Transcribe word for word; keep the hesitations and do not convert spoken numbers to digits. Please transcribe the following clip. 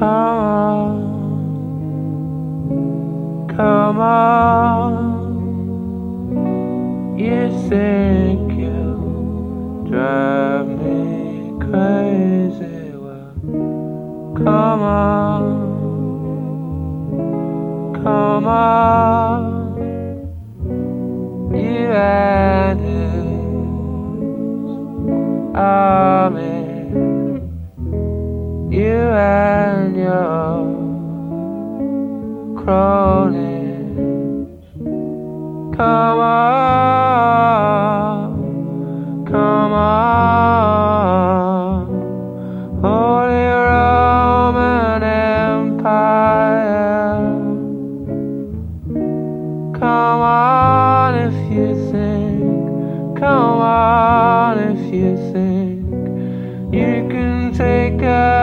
on, come on. You think you drive me crazy? Well, come on, come on. You and his army, you and your cronies. Come on, come on. Holy Roman Empire. Come on if you think, come on if you think you can take us.